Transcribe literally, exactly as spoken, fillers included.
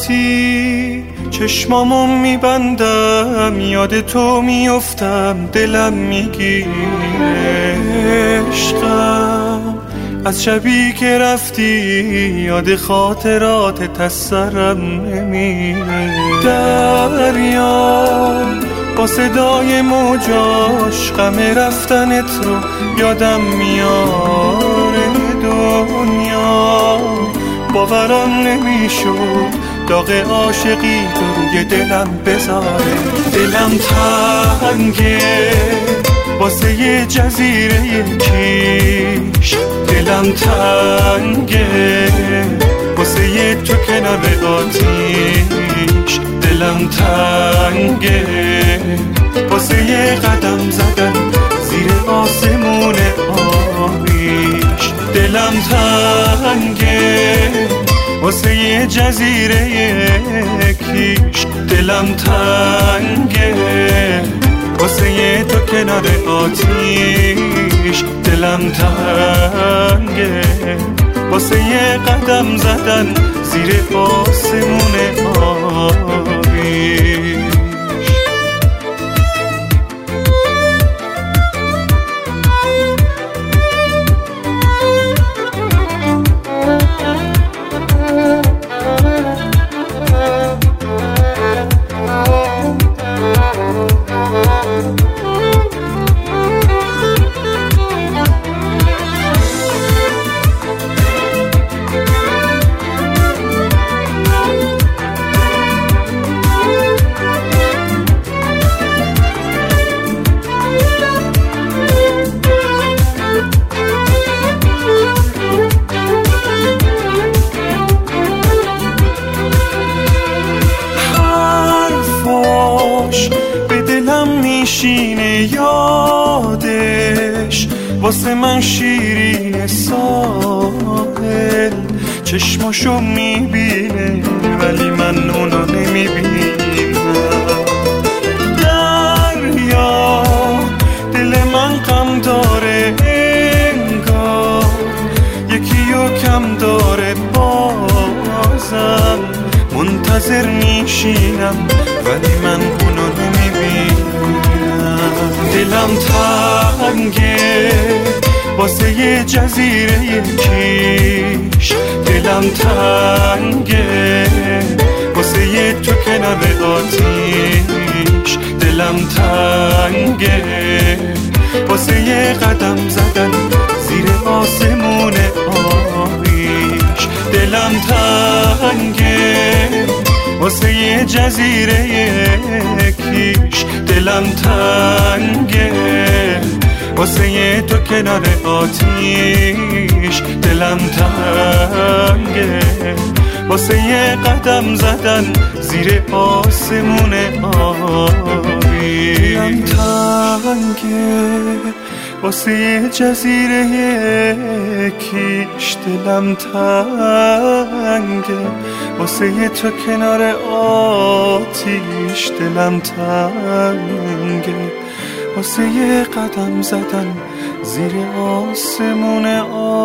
وقتی چشمامو میبندم یاد تو میفتم، دلم میگیره عشقم. از شبی که رفتی یاد خاطرات تسرم نمیره. دریا با صدای موجاش غم رفتنت رو یادم میاره. دنیا باورم نمیشد داغ عاشقی تو روی دلم بذاره. دلم تنگه واسه یه جزیره کیش، دلم تنگه واسه یه تو کنار آتیش، دلم تنگه واسه یه قدم زدن زیر آسمون آبیش، دلم تنگه واسه یه جزیره کیش، دلم تنگه واسه یه تو کنار آتیش، دلم تنگه واسه یه قدم زدن زیر آسمون آبیش. به دلم میشینه یادش، واسه من شیرین ساحل. چشماشو میبینه ولی من اونو نمیبینم. دریا دل من غم داره انگار، یکیو کم داره بازم. منتظر میشینم ولی من اونو نمیبینم. دلم تنگه واسه یه جزیره کیش، دلم تنگه واسه یه تو کنار آتیش، دلم تنگه واسه یه قدم زدن زیر آسمون آبیش، دلم تنگه واسه یه جزیره کیش، دلم تنگه واسه یه تو کنار آتیش، دلم تنگه واسه یه قدم زدن زیر آسمون آبی. دلم تنگه واسه یه جزیره کیش، دلم تنگه واسه یه تو کنار آتیش، دلم تنگه واسه یه قدم زدن زیر آسمون آبی.